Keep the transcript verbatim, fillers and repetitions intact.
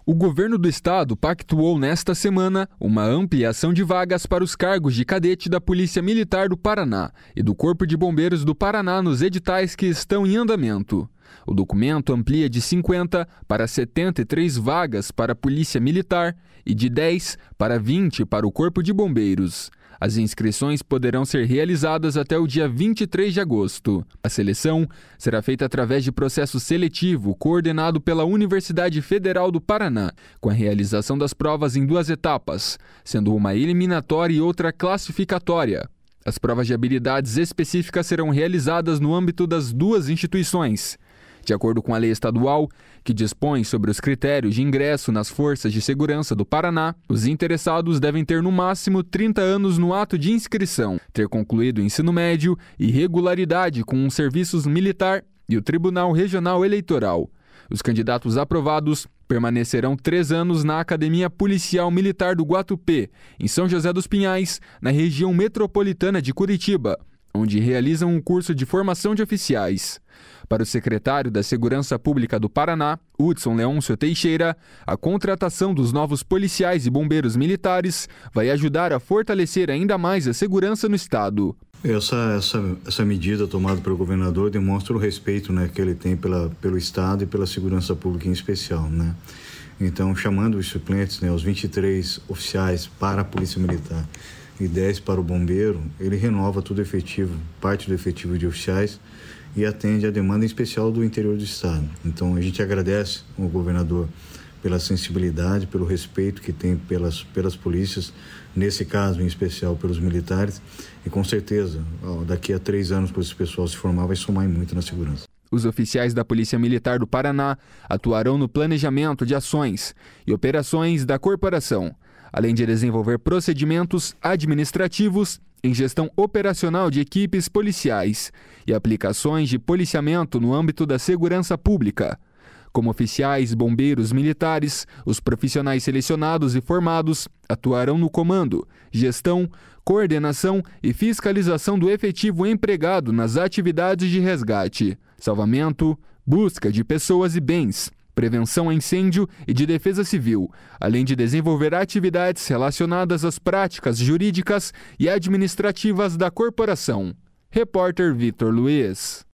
O governo do estado pactuou nesta semana uma ampliação de vagas para os cargos de cadete da Polícia Militar do Paraná e do Corpo de Bombeiros do Paraná nos editais que estão em andamento. O documento amplia de cinquenta para setenta e três vagas para a Polícia Militar e de dez para vinte para o Corpo de Bombeiros. As inscrições poderão ser realizadas até o dia vinte e três de agosto. A seleção será feita através de processo seletivo coordenado pela Universidade Federal do Paraná, com a realização das provas em duas etapas, sendo uma eliminatória e outra classificatória. As provas de habilidades específicas serão realizadas no âmbito das duas instituições. De acordo com a lei estadual, que dispõe sobre os critérios de ingresso nas Forças de Segurança do Paraná, os interessados devem ter no máximo trinta anos no ato de inscrição, ter concluído o ensino médio e regularidade com os serviços militar e o Tribunal Regional Eleitoral. Os candidatos aprovados permanecerão três anos na Academia Policial Militar do Guatupê, em São José dos Pinhais, na região metropolitana de Curitiba, onde realizam um curso de formação de oficiais. Para o secretário da Segurança Pública do Paraná, Hudson Leôncio Teixeira, a contratação dos novos policiais e bombeiros militares vai ajudar a fortalecer ainda mais a segurança no estado. Essa, essa, essa medida tomada pelo governador demonstra o respeito, né, que ele tem pela, pelo estado e pela segurança pública em especial, né? Então, chamando os suplentes, né, os vinte e três oficiais para a Polícia Militar e dez para o bombeiro, ele renova todo o efetivo, parte do efetivo de oficiais e atende a demanda em especial do interior do estado. Então a gente agradece ao governador pela sensibilidade, pelo respeito que tem pelas, pelas polícias, nesse caso em especial pelos militares, e com certeza ó, daqui a três anos, quando esse pessoal se formar, vai somar muito na segurança. Os oficiais da Polícia Militar do Paraná atuarão no planejamento de ações e operações da corporação, além de desenvolver procedimentos administrativos em gestão operacional de equipes policiais e aplicações de policiamento no âmbito da segurança pública. Como oficiais, bombeiros militares, os profissionais selecionados e formados atuarão no comando, gestão, coordenação e fiscalização do efetivo empregado nas atividades de resgate, salvamento, busca de pessoas e bens, prevenção a incêndio e de defesa civil, além de desenvolver atividades relacionadas às práticas jurídicas e administrativas da corporação. Repórter Vitor Luiz.